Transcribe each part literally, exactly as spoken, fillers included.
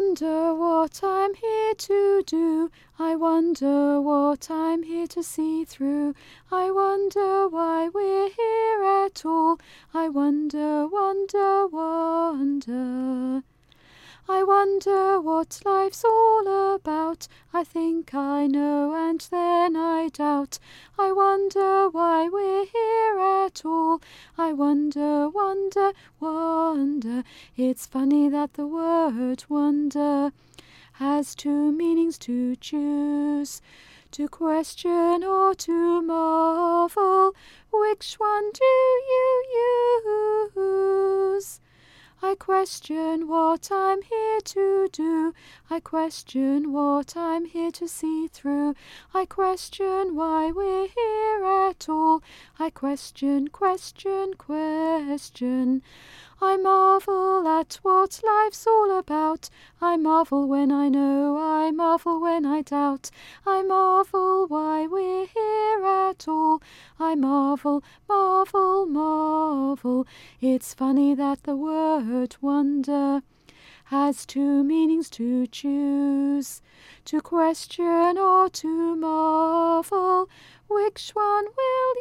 wonder what I'm here to do. I wonder what I'm here to see through. I wonder why we're here at all. I wonder, wonder, wonder. I wonder what life's all about. I think I know and then I doubt. I wonder why we're here at all. I wonder, wonder, wonder. It's funny that the word wonder has two meanings to choose. To question or to marvel, which one do you use? I question what I'm here to do. I question what I'm here to see through. I question why we're here at all. I question, question, question. I marvel at what life's all about. I marvel when I know, I marvel when I doubt. I marvel why we're here at all. I marvel, marvel, marvel. It's funny that the word wonder has two meanings to choose. To question or to marvel, which one will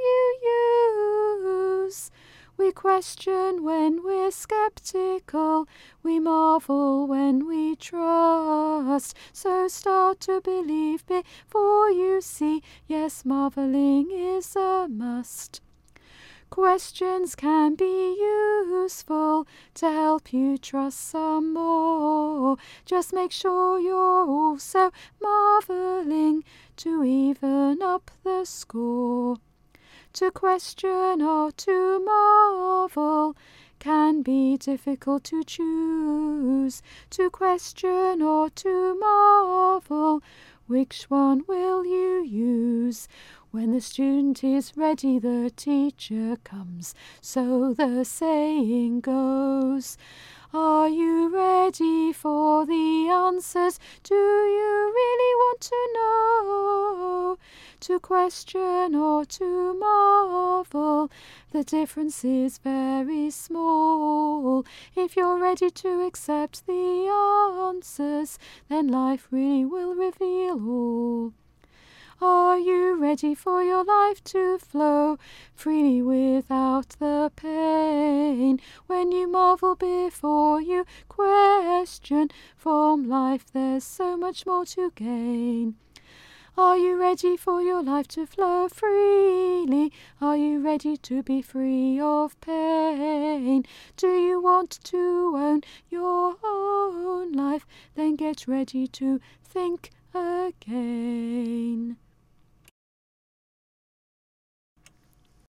you use? We question when we're skeptical, we marvel when we trust. So start to believe before you see, yes, marveling is a must. Questions can be useful to help you trust some more. Just make sure you're also marveling to even up the score. To question or to marvel can be difficult to choose. To question or to marvel, which one will you use? When the student is ready, the teacher comes, so the saying goes. Are you ready for the answers? Do you really want to know? To question or to marvel, the difference is very small. If you're ready to accept the answers, then life really will reveal all. Are you ready for your life to flow freely without the pain? When you marvel before you question, from life there's so much more to gain. Are you ready for your life to flow freely? Are you ready to be free of pain? Do you want to own your own life? Then get ready to think again.